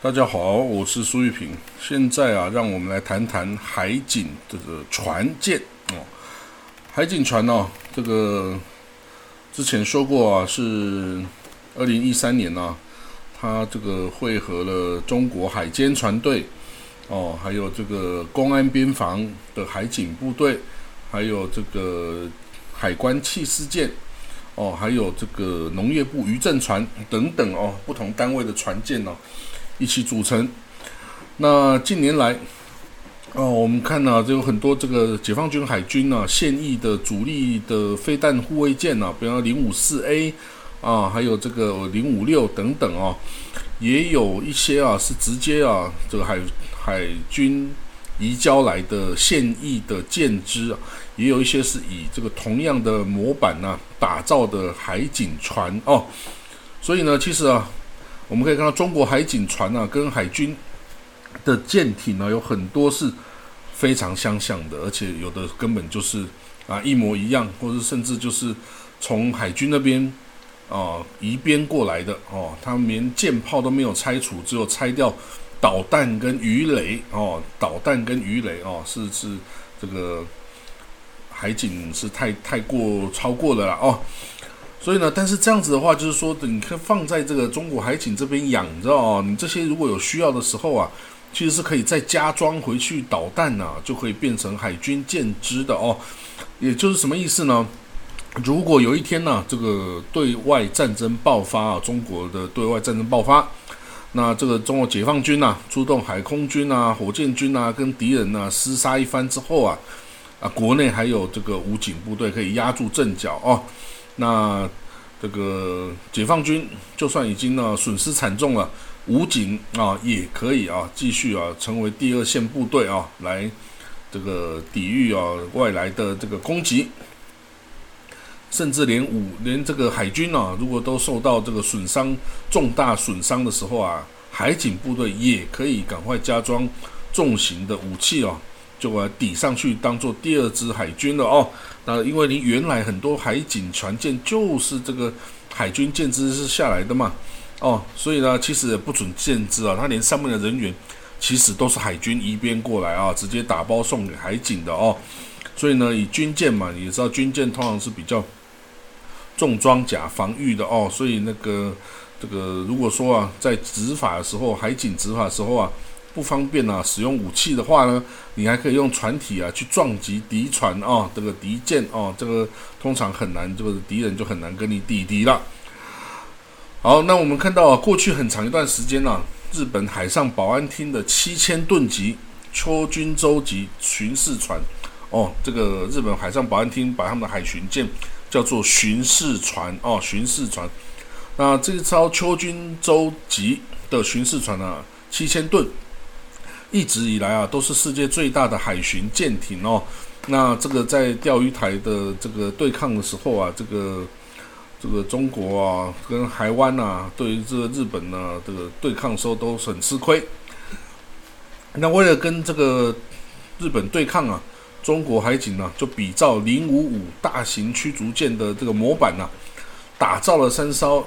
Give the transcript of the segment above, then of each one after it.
大家好，我是苏玉平。现在让我们来谈谈海警这个船舰哦。海警船这个之前说过是2013年它这个汇合了中国海监船队还有这个公安边防的海警部队，还有这个海关缉私舰还有这个农业部渔政船等等不同单位的船舰一起组成。那近年来我们看就有很多这个解放军海军现役的主力的飞弹护卫舰比方054A 还有这个056等等也有一些是直接这个海军移交来的现役的舰只也有一些是以这个同样的模板打造的海警船所以呢，其实我们可以看到中国海警船跟海军的舰艇有很多是非常相像的，而且有的根本就是一模一样，或者甚至就是从海军那边移编过来的他们连舰炮都没有拆除，只有拆掉导弹跟鱼雷是这个海警是超过了啦所以呢，但是这样子的话，就是说，你可以放在这个中国海警这边养着你这些如果有需要的时候其实是可以再加装回去导弹就可以变成海军舰只的也就是什么意思呢？如果有一天这个对外战争爆发中国的对外战争爆发，那这个中国解放军出动海空军火箭军跟敌人厮杀一番之后国内还有这个武警部队可以压住阵脚那这个解放军就算已经损失惨重了，武警也可以继续成为第二线部队来这个抵御外来的这个攻击，甚至连这个海军如果都受到这个重大损伤的时候海警部队也可以赶快加装重型的武器就抵上去，当做第二支海军了那因为你原来很多海警船舰就是这个海军舰只是下来的嘛所以呢，其实也不准舰只它连上面的人员其实都是海军移编过来直接打包送给海警的所以呢，以军舰嘛，你也知道军舰通常是比较重装甲防御的所以这个如果说在执法的时候，海警执法的时候不方便使用武器的话呢，你还可以用船体去撞击敌船这个敌舰这个通常很难，这个敌人就很难跟你抵敌了。好，那我们看到过去很长一段时间日本海上保安厅的7000吨级秋军州级巡视船这个日本海上保安厅把他们的海巡舰叫做巡视船巡视船。那这艘秋军州级的巡视船7000吨一直以来都是世界最大的海巡舰艇那这个在钓鱼台的这个对抗的时候这个中国跟台湾对于这个日本这个对抗的时候都很吃亏。那为了跟这个日本对抗中国海警就比照055大型驱逐舰的这个模板打造了3艘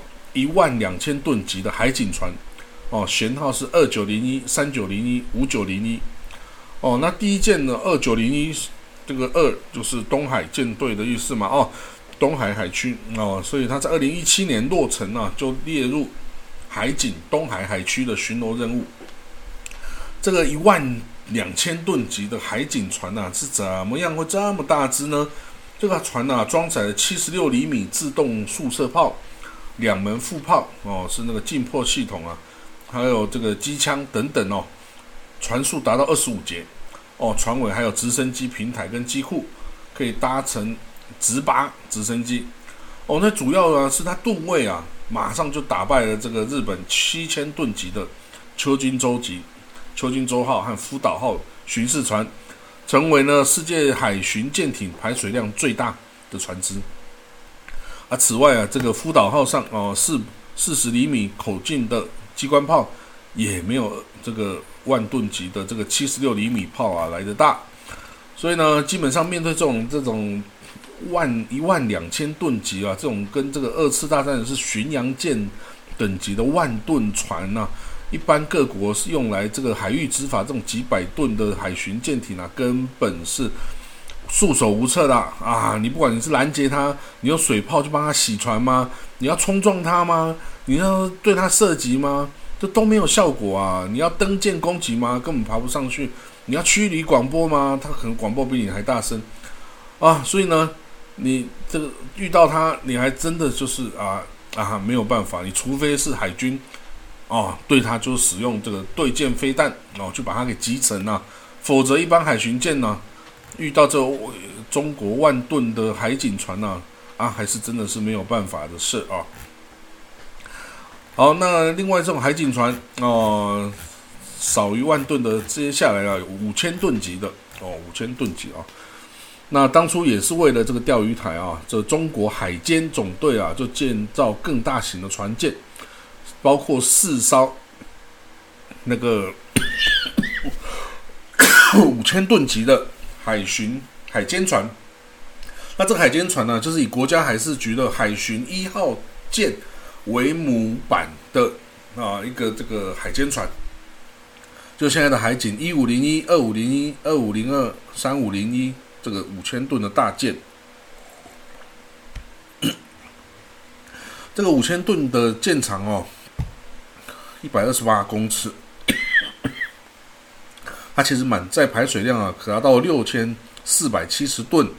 12000吨级的海警船舷号是2901、3901、5901那第一舰呢2901，这个2就是东海舰队的意思嘛东海海区所以它在2017年落成就列入海警东海海区的巡逻任务。这个12000吨级的海警船是怎么样会这么大只呢？这个船装载了76厘米自动速射炮，2门副炮是那个近迫系统还有这个机枪等等船速达到25节船尾还有直升机平台跟机库，可以搭乘直8直升机那主要是它吨位马上就打败了这个日本7000吨级的秋军州级秋军州号和福岛号巡视船，成为呢世界海巡舰艇排水量最大的船只此外这个福岛号上40厘米口径的机关炮也没有这个万吨级的这个76厘米炮来得大。所以呢，基本上面对这种12000吨级这种跟这个2次大战是巡洋舰等级的万吨船一般各国是用来这个海域执法这种几百吨的海巡舰艇啊，根本是束手无策的啊！你不管你是拦截它，你用水炮去帮它洗船吗？你要冲撞它吗？你要对它射击吗？这都没有效果啊！你要登舰攻击吗？根本爬不上去。你要驱离广播吗？它可能广播比你还大声啊！所以呢，你这个遇到它，你还真的就是没有办法。你除非是海军对它就使用这个对舰飞弹去把它给击沉啊，否则一般海巡舰呢，遇到这中国万吨的海警船呢，还是真的是没有办法的事啊。好，那另外这种海警船少于万吨的，接下来有5000吨级的5000吨级啊。那当初也是为了这个钓鱼台啊，这中国海监总队啊，就建造更大型的船舰，包括4艘那个5000吨级的海监船。那这个海监船呢，就是以国家海事局的海巡1号舰为母版的一个这个海监船，就现在的海警1501、2501、2502、3501这个5000吨的大舰。这个5000吨的舰长128公尺，它其实满载排水量可达到6470吨。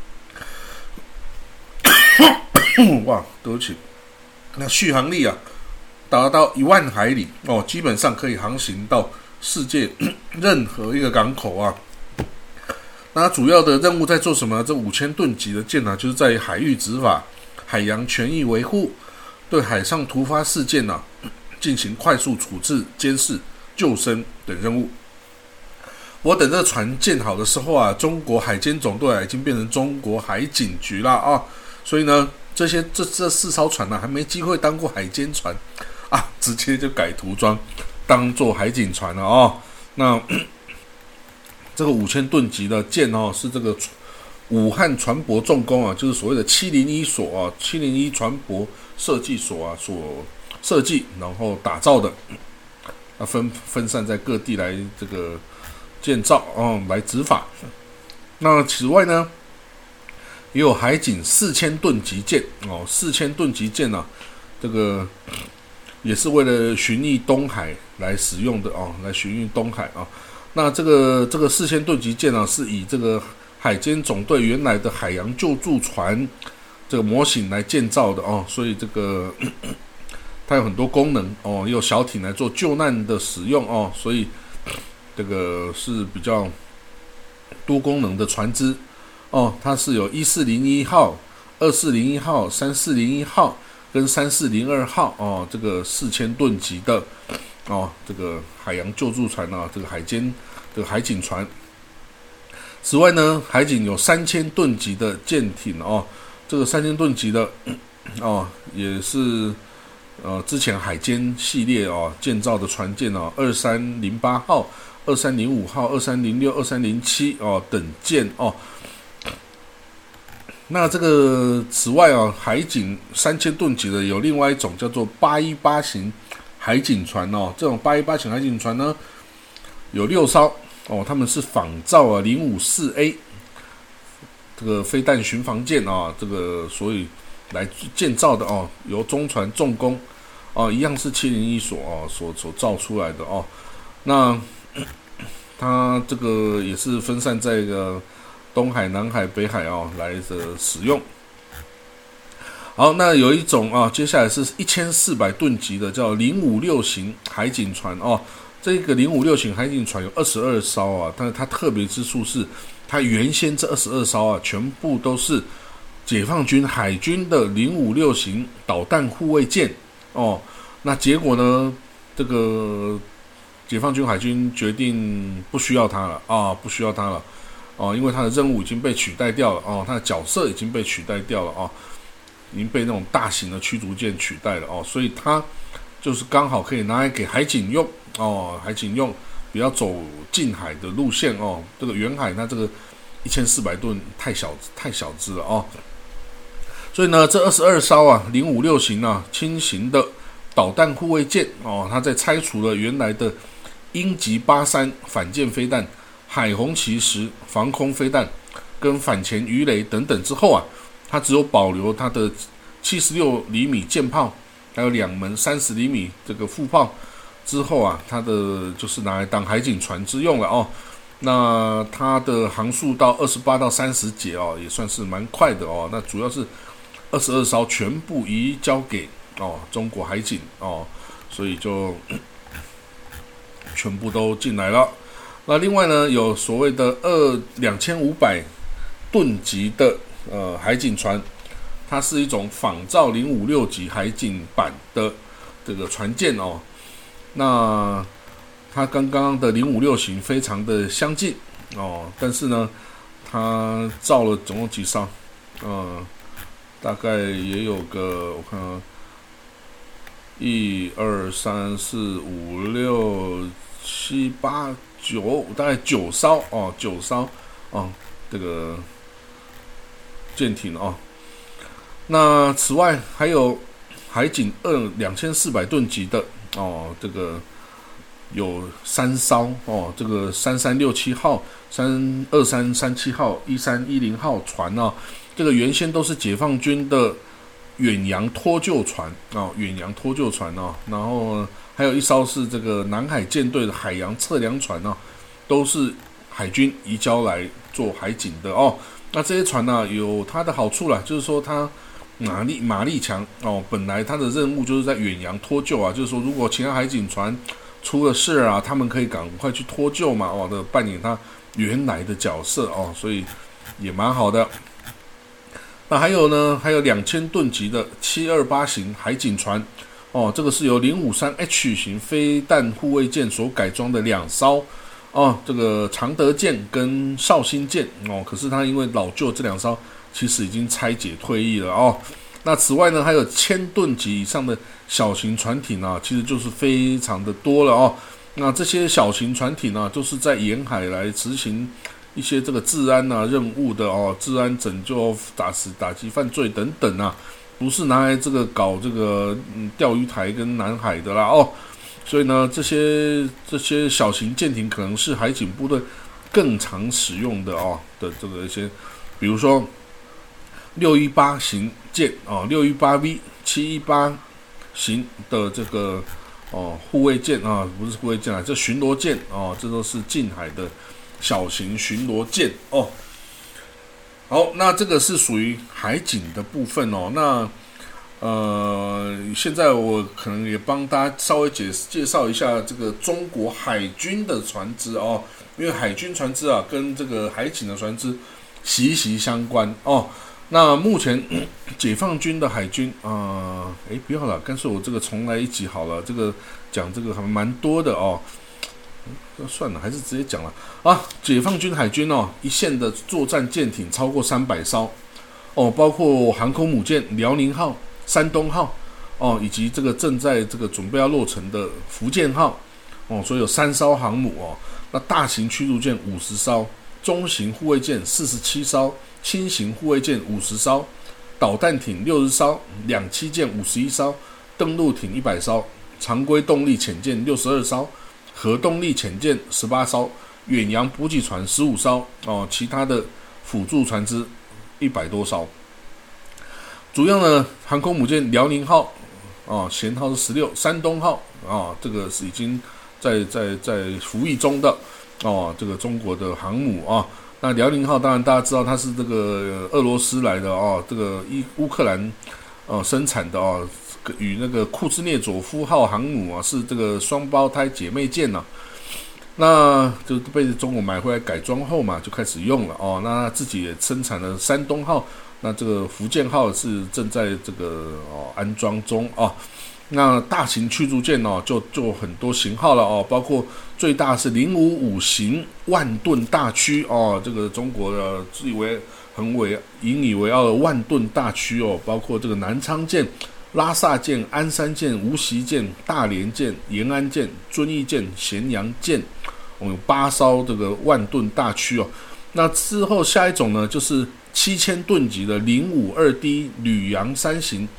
哇，对不起。那续航力达到10000海里基本上可以航行到世界任何一个港口啊。那主要的任务在做什么呢？这5000吨级的舰就是在海域执法、海洋权益维护、对海上突发事件进行快速处置、监视、救生等任务。我等这个船建好的时候中国海监总队已经变成中国海警局了所以呢，这4艘船还没机会当过海监船直接就改涂装当做海警船了那这个5000吨级的舰是这个武汉船舶重工就是所谓的701所701船舶设计所所设计然后打造的，分散在各地来这个建造来执法。那此外呢，也有海警4000吨级舰4000吨级舰这个也是为了巡弋东海来使用的来巡弋东海那这个4000吨级舰是以这个海监总队原来的海洋救助船这个模型来建造的所以这个它有很多功能也有小艇来做救难的使用所以这个是比较多功能的船只它是有1401号、2401号、3401号跟3402号这个4000吨级的这个海洋救助船这个海监这个海警船。此外呢，海警有3000吨级的舰艇这个3000吨级的也是之前海监系列建造的船舰2308号、2305号、2306、2307等舰那这个此外海警3000吨级的有另外一种叫做818型海警船这种818型海警船呢有6艘他们是仿造054A 这个飞弹巡防舰这个所以来建造的由中船重工一样是701所造出来的那它这个也是分散在东海、南海、北海来的使用。好，那有一种接下来是1400吨级的叫056型海警船这个056型海警船有22艘但是它特别之处是，它原先这22艘全部都是解放军海军的056型导弹护卫舰那结果呢，这个解放军海军决定不需要它了不需要它了因为它的任务已经被取代掉了它的角色已经被取代掉了已经被那种大型的驱逐舰取代了所以它就是刚好可以拿来给海警用海警用，比较走近海的路线这个远海那这个1400吨太小只了所以呢，这22艘056型轻型的导弹护卫舰哦，它在拆除了原来的鹰击83反舰飞弹、海虹旗10防空飞弹跟反潜鱼雷等等之后啊，它只有保留它的76厘米舰炮，还有2门30厘米这个副炮。之后啊，它的就是拿来当海警船之用了哦。那它的航速到28到30节哦，也算是蛮快的哦。那主要是22艘全部移交给中国海警哦，所以就全部都进来了。那另外呢，有所谓的2500吨级的海警船，它是一种仿造056级海警版的这个船舰哦。那它跟刚刚的056型非常的相近哦，但是呢，它造了总共几艘？大概也有个我看1、2、3、4、5、6、7、8、9，大概9艘哦，9艘哦，这个舰艇哦。那此外还有海警2400吨级的哦，这个有3艘哦，这个3367号、2337号、1310号船哦，这个原先都是解放军的远洋脱救船哦，远洋脱救船哦，然后还有一艘是这个南海舰队的海洋测量船哦，都是海军移交来做海警的哦。那这些船呢，有它的好处啦，就是说它马力强哦，本来它的任务就是在远洋脱救啊，就是说如果其他海警船出了事啊，他们可以赶快去脱救嘛，的扮演它原来的角色哦，所以也蛮好的。那还有呢，还有2000吨级的728型海警船哦，这个是由053H 型飞弹护卫舰所改装的2艘哦，这个常德舰跟绍兴舰哦，可是它因为老旧，这2艘其实已经拆解退役了哦。那此外呢，还有1000吨级以上的小型船艇啊，其实就是非常的多了哦。那这些小型船艇呢，都是在沿海来执行一些这个治安任务的哦，治安拯救、打击犯罪等等啊，不是拿来这个搞这个钓鱼台跟南海的啦哦。所以呢，这些小型舰艇可能是海警部队更常使用的哦的这个一些，比如说618型舰哦，618V、718型的这个护卫舰啊，不是护卫舰啊，这巡逻舰哦，这都是近海的小型巡逻舰哦。好，那这个是属于海警的部分哦。那现在我可能也帮大家稍微介绍一下这个中国海军的船只哦，因为海军船只啊跟这个海警的船只息息相关哦。那目前解放军的海军不要了，干脆我这个重来一集好了，这个讲这个还蛮多的哦。算了，还是直接讲了啊。解放军海军哦，一线的作战舰艇超过300艘哦，包括航空母舰辽宁号、山东号哦，以及这个正在这个准备要落成的福建号哦，所以有3艘航母哦。那大型驱逐舰50艘，中型护卫舰47艘，轻型护卫舰50艘，导弹艇60艘，两栖舰51艘，登陆艇100艘，常规动力潜舰62艘。核动力潜舰18艘，远洋补给船15艘哦，其他的辅助船只100多艘。主要呢，航空母舰辽宁号哦，舷号是16，山东号这个是已经在服役中的哦，这个中国的航母啊。那辽宁号当然大家知道它是这个俄罗斯来的哦，这个乌克兰生产的哦。与那个库兹涅佐夫号航母啊，是这个双胞胎姐妹舰啊，那就被中国买回来改装后嘛，就开始用了哦。那自己也生产了山东号，那这个福建号是正在这个安装中哦。那大型驱逐舰哦，就很多型号了哦，包括最大是055型万吨大驱哦，这个中国的自以为引以为傲的万吨大驱哦，包括这个南昌舰、拉萨舰、鞍山舰、无锡舰、大连舰、延安舰、遵义舰、咸阳舰，有8艘这个万吨大驱哦。那之后下一种呢，就是7000吨级的052D 旅洋3型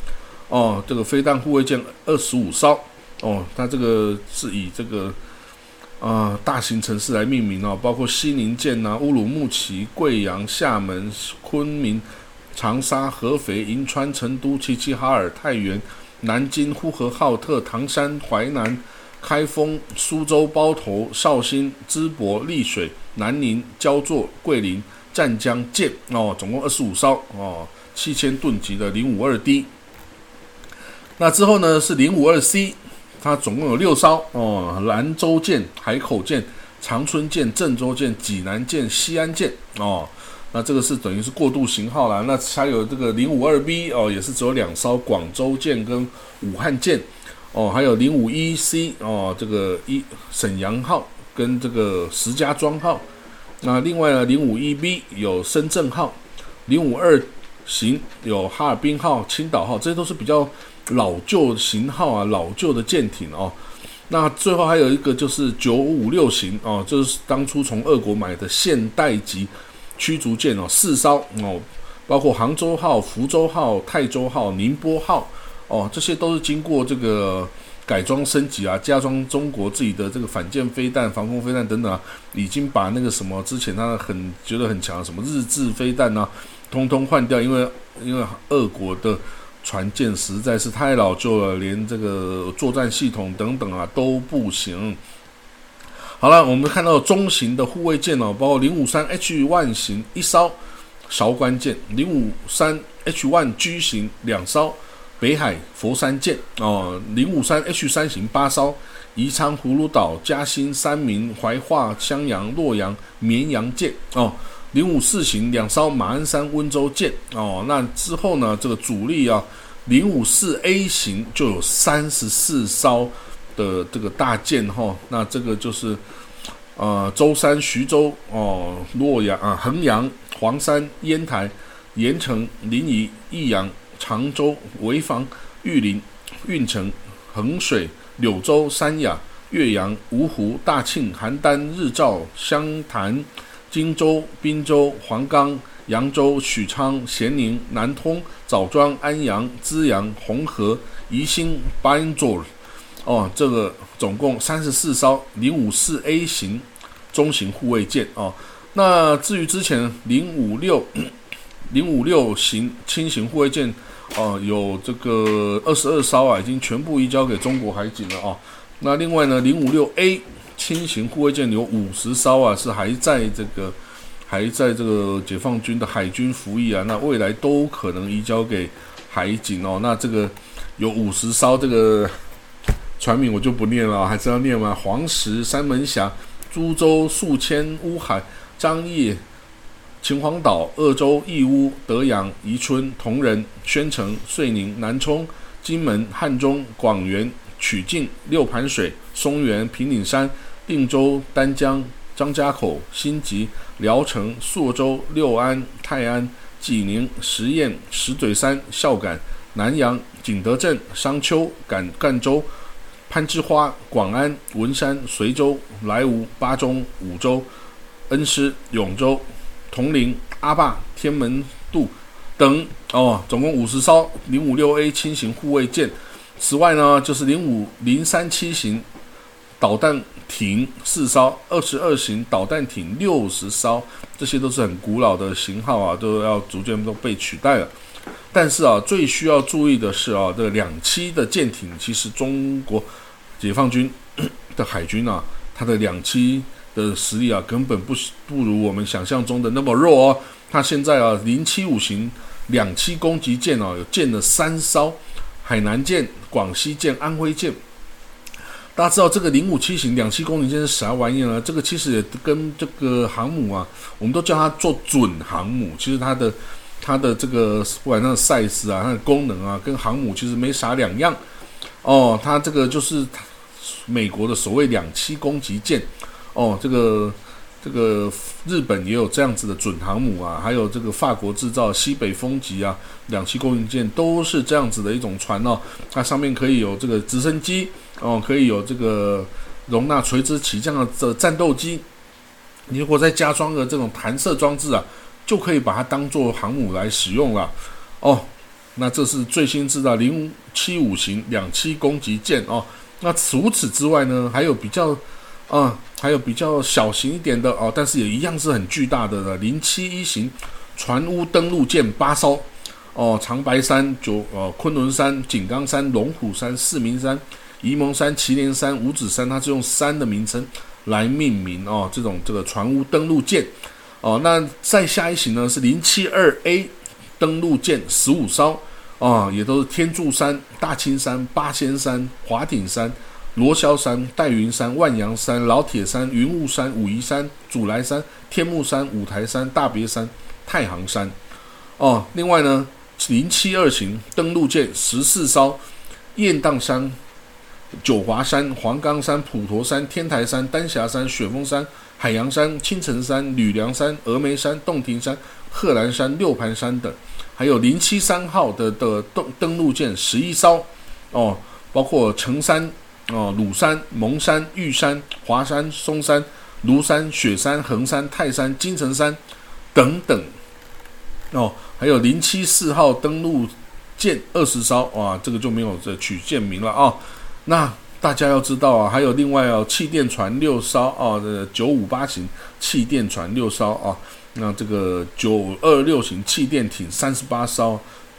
哦，这个飞弹护卫舰25艘哦，它这个是以这个大型城市来命名哦，包括西宁舰啊、乌鲁木齐、贵阳、厦门、昆明、长沙、合肥、银川、成都、齐齐哈尔、太原、南京、呼和浩特、唐山、淮南、开封、苏州、包头、绍兴、淄博、丽水、南宁、焦作、桂林、湛江舰哦，总共25艘哦，7000吨级的052D。那之后呢是052C， 它总共有6艘哦，兰州舰、海口舰、长春舰、郑州舰、济南舰、西安舰哦。那这个是等于是过渡型号啦。那还有这个052B哦，也是只有2艘，广州舰跟武汉舰哦，还有051C哦，这个沈阳号跟这个石家庄号。那另外呢，051B 有深圳号，052型有哈尔滨号、青岛号，这些都是比较老旧型号啊，老旧的舰艇哦。那最后还有一个就是956型哦，这是当初从俄国买的现代级驱逐舰哦，4艘哦，包括杭州号、福州号、泰州号、宁波号哦，这些都是经过这个改装升级啊，加装中国自己的这个反舰飞弹、防空飞弹等等啊，已经把那个什么之前他觉得很强的什么日制飞弹啊，通通换掉，因为俄国的船舰实在是太老旧了，连这个作战系统等等啊都不行。好了，我们看到中型的护卫舰哦，包括053H1 型1艘韶关舰，053H1G 型2艘北海佛山舰哦，053H3 型8艘宜昌、葫芦岛、嘉兴、三明、怀化、襄阳、洛阳、绵阳舰哦，054型2艘马鞍山、温州舰哦。那之后呢，这个主力啊，054A 型就有34艘的这个大舰哈，那这个就是舟山、徐州哦、洛阳啊、衡阳、黄山、烟台、盐城、临沂、益阳、常州、潍坊、玉林、运城、衡水、柳州、三亚、岳阳、芜湖、大庆、邯郸、日照、湘潭、荆州、滨州、黄冈、扬州、许昌、咸宁、南通、枣庄、安阳、资阳、红河、宜兴、巴音佐哦，这个总共34艘054A 型中型护卫舰哦。那至于之前056型轻型护卫舰哦，有这个22艘啊，已经全部移交给中国海警了哦。那另外呢，056A 轻型护卫舰有50艘啊，是还在这个解放军的海军服役啊，那未来都可能移交给海警哦。那这个有50艘，这个船名我就不念了，还是要念吗？黄石、三门峡、株洲、宿迁、乌海、张掖、秦皇岛、鄂州、义乌、德阳、宜春、铜仁、宣城、遂宁、南充、金门、汉中、广元、曲靖、六盘水、松原、平顶山、定州、丹江、张家口、新集、聊城、朔州、六安、泰安、济宁、十堰、石嘴山、孝感、南阳、景德镇、商丘、赣州、攀枝花、广安、文山、随州、莱芜、巴中、武州、恩施、永州、铜陵、阿坝、天门渡等哦，总共50艘056A 轻型护卫舰。此外呢，就是037型导弹艇4艘，22型导弹艇60艘，这些都是很古老的型号啊，都要逐渐都被取代了。但是啊，最需要注意的是啊，这个2栖的舰艇，其实中国解放军的海军啊，它的2栖的实力啊，根本不如我们想象中的那么弱哦。它现在啊，075型2栖攻击舰啊，有建了3艘，海南舰、广西舰、安徽舰。大家知道这个057型2栖攻击舰是啥玩意呢？这个其实也跟这个航母啊，我们都叫它做准航母。其实它的这个不管它的 size 啊，它的功能啊，跟航母其实没啥两样哦。它这个就是美国的所谓2栖攻击舰哦。这个日本也有这样子的准航母啊，还有这个法国制造西北风级啊，2栖攻击舰都是这样子的一种船哦。它上面可以有这个直升机哦，可以有这个容纳垂直起降的战斗机。你如果再加装个这种弹射装置啊，就可以把它当作航母来使用了哦。 那这是最新制的075型2栖攻击舰哦。那除此之外呢，还有比较小型一点的哦，但是也一样是很巨大的071型船坞登陆舰8艘哦，长白山、昆仑山、井冈山、龙虎山、四明山、沂蒙山、祁连山、五指山，它是用山的名称来命名哦。这个船坞登陆舰哦，那再下一型呢是072A 登陆舰15艘哦，也都是天柱山、大青山、八仙山、华顶山、罗霄山、戴云山、万阳山、老铁山、云雾山、武夷山、祖来山、天目山、五台山、大别山、太行山哦。另外呢，072型登陆舰14艘，雁荡山、九华山、黄冈山、普陀山、天台山、丹霞山、雪峰山、海洋山、青城山、吕梁山、峨眉山、洞庭山、贺兰山、六盘山等，还有073号的登陆舰11艘哦，包括成山、鲁山、蒙山、玉山、华山、松山、庐山、雪山、衡山、泰山、金城山等等哦，还有074号登陆舰20艘，哇，这个就没有这取舰名了啊。那大家要知道啊，还有另外气垫船6艘啊，958型气垫船6艘啊，那这个926型气垫艇38艘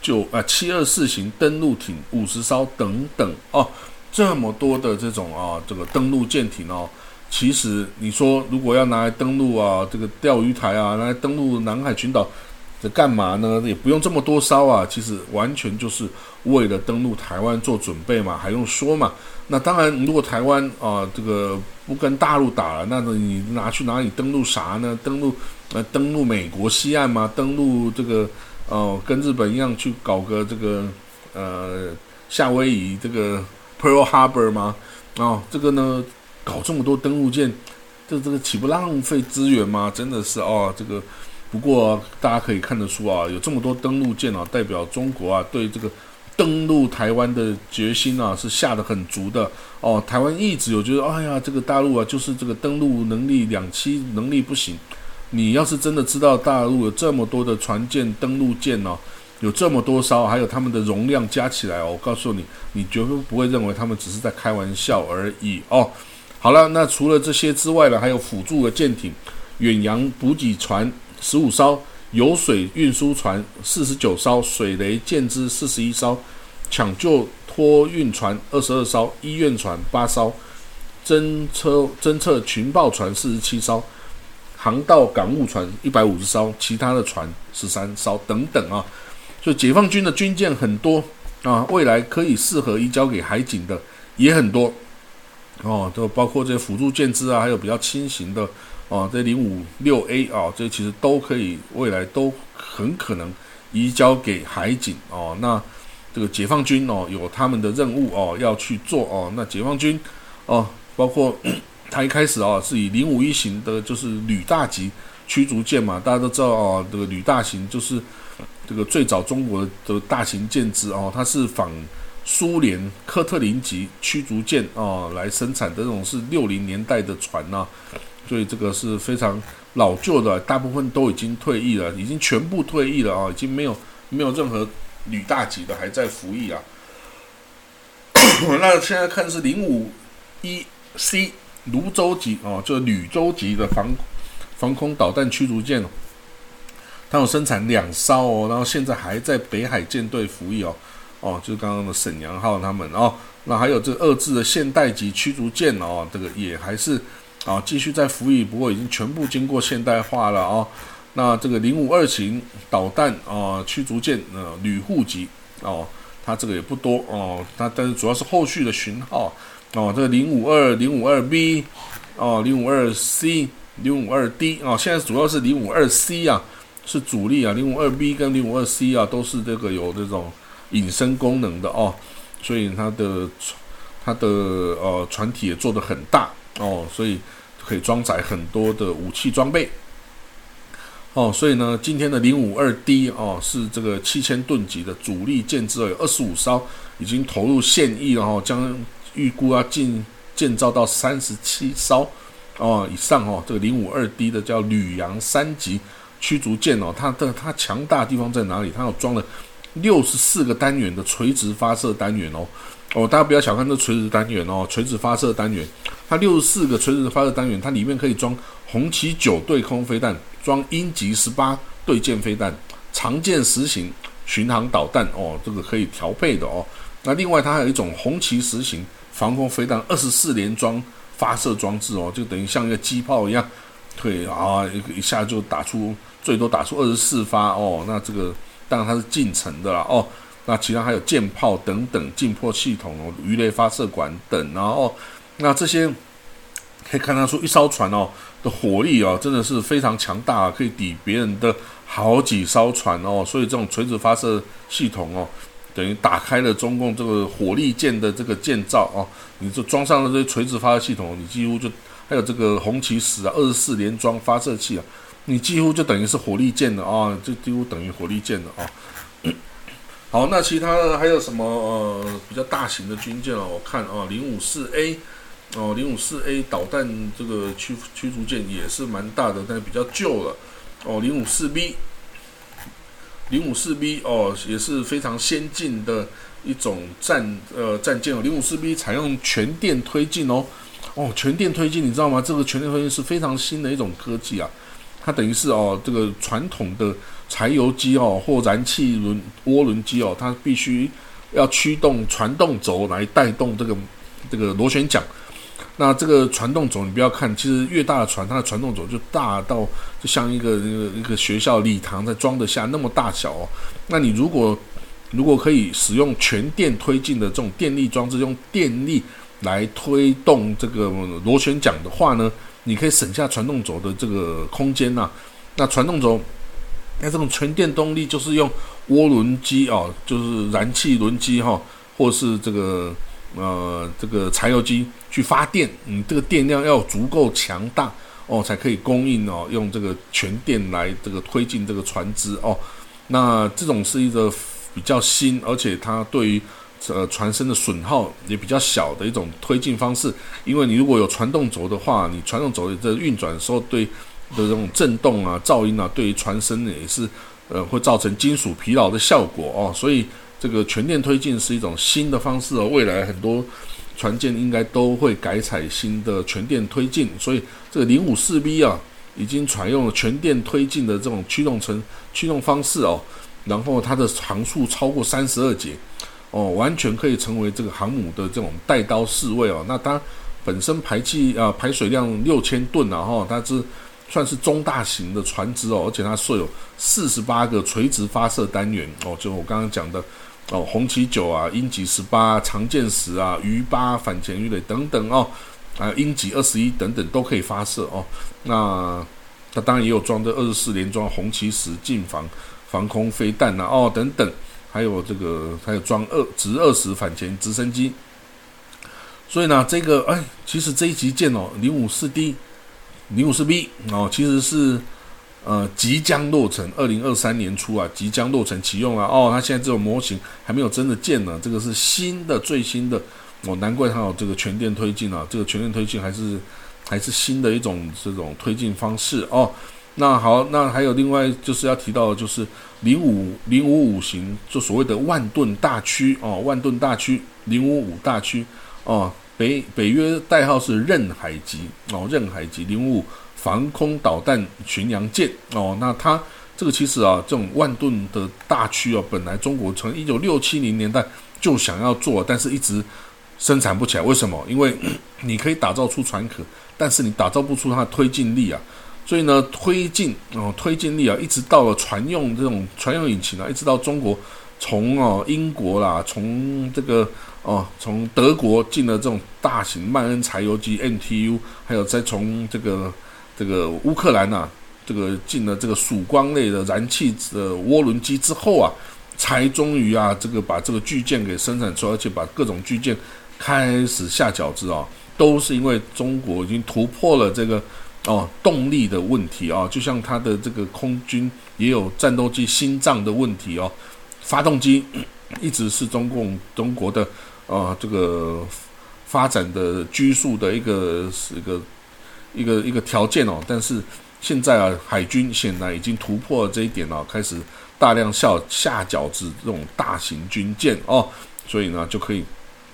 ，724型登陆艇50艘等等哦，这么多的这种这个登陆舰艇哦，其实你说如果要拿来登陆这个钓鱼台拿来登陆南海群岛，这干嘛呢？也不用这么多艘啊，其实完全就是为了登陆台湾做准备嘛，还用说嘛？那当然，如果台湾这个不跟大陆打了，那你拿去哪里登陆啥呢？登陆美国西岸吗？登陆这个跟日本一样去搞个这个夏威夷这个 Pearl Harbor 吗？这个呢搞这么多登陆舰，这个岂不浪费资源吗？真的是这个。不过大家可以看得出有这么多登陆舰代表中国对这个登陆台湾的决心是下得很足的哦。台湾一直有觉得，哎呀，这个大陆就是这个登陆能力2栖能力不行。你要是真的知道大陆有这么多的船舰、登陆舰有这么多艘，还有他们的容量加起来我告诉你，你绝对不会认为他们只是在开玩笑而已哦。好了，那除了这些之外呢，还有辅助的舰艇、远洋补给船15艘，油水运输船49艘，水雷舰只41艘，抢救托运船22艘，医院船8艘，侦测情报船47艘，航道港务船150艘，其他的船13艘等等所以解放军的军舰很多未来可以适合移交给海警的也很多都包括这些辅助舰只还有比较轻型的这056A 这其实都可以，未来都很可能移交给海警那这个解放军有他们的任务要去做那解放军包括他一开始是以051型的，就是旅大级驱逐舰嘛，大家都知道这个旅大型就是这个最早中国的大型舰只它是仿苏联科特林级驱逐舰来生产的，这种是60年代的船所以这个是非常老旧的，大部分都已经退役了，已经全部退役了已经没有任何旅大级的还在服役那现在看是051C 泸州级就旅州级的防空导弹驱逐舰它有生产2艘然后现在还在北海舰队服役就是刚刚的沈阳号他们那还有这个2制的现代级驱逐舰这个也还是继续在服役，不过已经全部经过现代化了那这个052型导弹驱逐舰旅户级它这个也不多但是主要是后续的型号这个052、052B 052C、052D 现在主要是052C 是主力052B 跟052C 都是这个有这种隐身功能的所以它的船体也做得很大所以可以装载很多的武器装备所以呢，今天的052D 是这个7000吨级的主力舰只有25艘，已经投入现役了将预估要建造到37艘以上这个052D 的叫旅洋3级驱逐舰它强大的地方在哪里？它有装了 64个单元的垂直发射单元大家不要小看这垂直单元垂直发射单元，它64个垂直发射单元，它里面可以装红旗9对空飞弹，装鹰击18对舰飞弹，长剑10型巡航导弹这个可以调配的那另外它还有一种红旗10型防空飞弹24连装发射装置就等于像一个机炮一样，可以一下就最多打出24发那这个当然它是近程的啦那其他还有舰炮等等近迫系统鱼雷发射管等那这些可以看得出一艘船的火力真的是非常强大可以抵别人的好几艘船所以这种垂直发射系统等于打开了中共这个火力舰的这个建造你就装上了这些垂直发射系统，你几乎就还有这个红旗1024连装发射器你几乎就等于是火力舰了就几乎等于火力舰了好，那其他的还有什么比较大型的军舰我看054A054A 导弹这个驱逐舰也是蛮大的，但是比较旧了054B 也是非常先进的一种战舰054B 采用全电推进全电推进你知道吗？这个全电推进是非常新的一种科技它等于是这个传统的柴油机或燃气涡轮机它必须要驱动传动轴来带动这个螺旋桨。那这个传动轴你不要看，其实越大的船，它的传动轴就大到就像一个学校礼堂才装得下那么大小那你如果可以使用全电推进的这种电力装置，用电力来推动这个螺旋桨的话呢，你可以省下传动轴的这个空间那传动轴那这种全电动力就是用涡轮机就是燃气轮机或是这个柴油机去发电，你这个电量要足够强大才可以供应用这个全电来这个推进这个船只那这种是一个比较新，而且它对于船身的损耗也比较小的一种推进方式。因为你如果有传动轴的话，你传动轴在运转的时候对的这种震动噪音对于船身也是会造成金属疲劳的效果所以这个全电推进是一种新的方式未来很多船舰应该都会改采新的全电推进，所以这个054B 已经采用了全电推进的这种驱动方式然后它的航速超过32节完全可以成为这个航母的这种带刀侍卫那它本身排水量6000吨它是算是中大型的船只而且它设有48个垂直发射单元就我刚刚讲的红旗9鹰击18长剑10鱼8反潜鱼雷等等还有鹰击21等等都可以发射那它当然也有装的24连装红旗10近防空飞弹等等，还有装直20反潜直升机。所以呢这个其实这一级舰054B 其实是即将落成，2023年初即将落成启用了它现在这种模型还没有真的建呢，这个是最新的难怪它有这个全电推进这个全电推进还是新的一种这种推进方式那好，那还有另外就是要提到的就是055型，就所谓的万吨大驱055大驱北约代号是刃海级055防空导弹巡洋舰那它这个其实这种万吨的大驱本来中国从1960年代就想要做，但是一直生产不起来。为什么？因为你可以打造出船壳，但是你打造不出它的推进力所以呢推进力一直到了船用引擎一直到中国从英国啦，从这个从德国进了这种大型曼恩柴油机 MTU， 还有再从这个乌克兰这个进了这个曙光类的燃气的涡轮机之后才终于这个把这个巨舰给生产出来，而且把各种巨舰开始下饺子都是因为中国已经突破了这个动力的问题就像它的这个空军也有战斗机心脏的问题发动机一直是中国的这个发展的拘束的一个条件但是现在海军显然已经突破了这一点开始大量下饺子这种大型军舰哦，所以呢就可以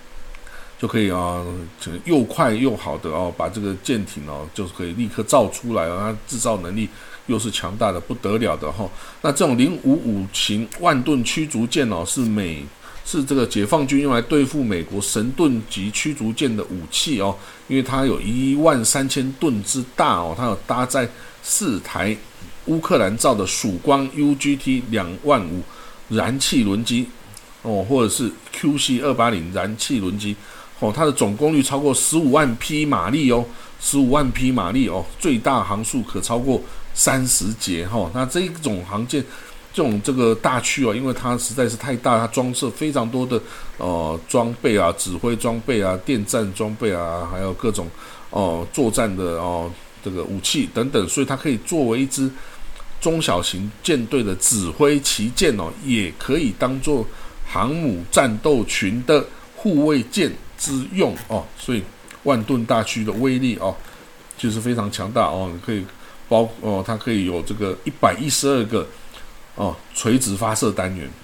又快又好的把这个舰艇就是可以立刻造出来它制造能力又是强大的不得了的那这种055型万吨驱逐舰是这个解放军用来对付美国神盾级驱逐舰的武器因为它有13000吨之大它有搭载4台乌克兰造的曙光 UGT 25000燃气轮机或者是 QC280 燃气轮机它的总功率超过15万匹马力15万匹马力最大航速可超过30节那这一种航舰这个大驱因为它实在是太大，它装设非常多的装备啊、指挥装备啊、电站装备啊，还有各种作战的这个武器等等，所以它可以作为一支中小型舰队的指挥旗舰也可以当做航母战斗群的护卫舰之用所以万吨大驱的威力就是非常强大可以它可以有这个112个垂直发射单元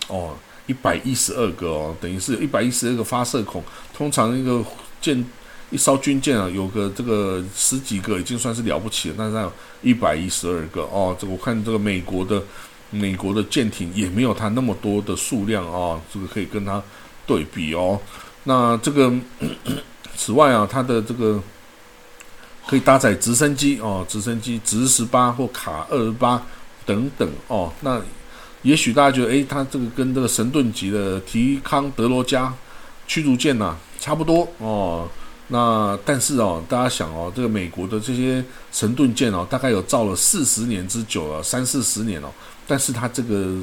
112个等于是112个发射孔。通常一艘军舰有个这个10几个已经算是了不起了，但是它有112个这个我看这个美国的舰艇也没有它那么多的数量这个可以跟它对比那这个此外它的这个可以搭载直升机直18或卡28等等那也许大家觉得它这个跟这个神盾级的提康德罗加驱逐舰差不多那但是大家想这个美国的这些神盾舰大概有造了40年之久了，30-40年但是它这个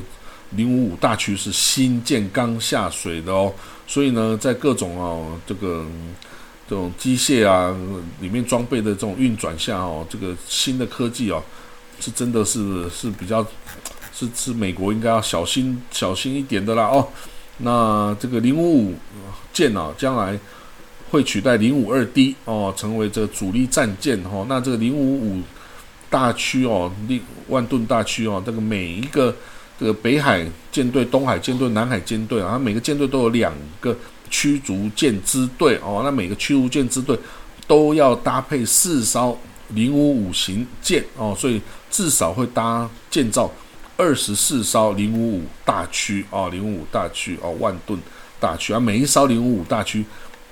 055大驱是新舰刚下水的所以呢在各种这种机械里面装备的这种运转下这个新的科技是真的是比较是美国应该要小心一点的啦那这个055舰将来会取代052D 成为这个主力战舰那这个055大驱万吨大驱这个每一个这个北海舰队、东海舰队、南海舰队它每个舰队都有2个驱逐舰支队那每个驱逐舰支队都要搭配4艘055型舰所以至少会建造24艘055大驱055大驱万吨大驱每一艘055大驱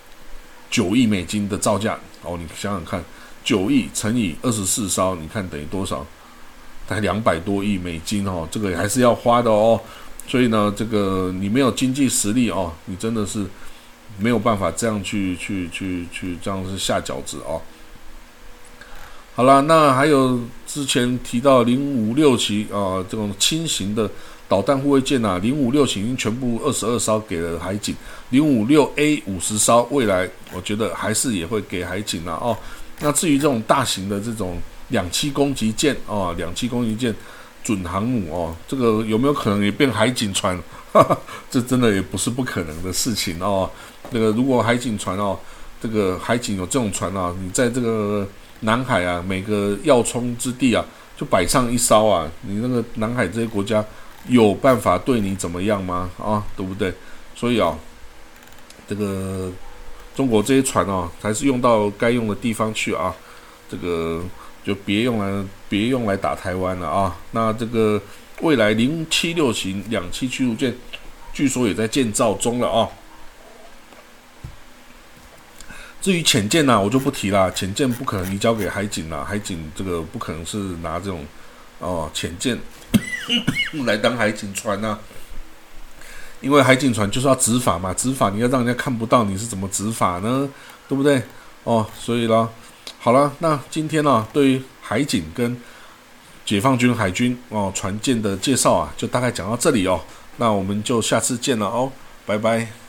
9亿美金的造价你想想看，9亿乘以24艘，你看等于多少？大概200多亿美金这个还是要花的所以呢，这个你没有经济实力你真的是没有办法这样去这样是下饺子好啦，那还有之前提到056期这种轻型的导弹护卫舰056型已经全部22艘给了海警，056A 50艘，未来我觉得还是也会给海警那至于这种大型的这种2栖攻击舰2栖攻击舰准航母这个有没有可能也变海警船？这真的也不是不可能的事情这个如果海警船这个海警有这种船你在这个南海每个要冲之地就摆上一艘你那个南海这些国家有办法对你怎么样吗？对不对？所以这个中国这些船还是用到该用的地方去这个就别用来打台湾了那这个未来076型2栖驱逐舰据说也在建造中了至于潜舰我就不提啦，潜舰不可能移交给海警啦，海警这个不可能是拿这种潜舰来当海警船因为海警船就是要执法嘛，执法你要让人家看不到你是怎么执法呢，对不对所以啦，好了，那今天对于海警跟解放军海军船舰的介绍就大概讲到这里那我们就下次见了拜拜。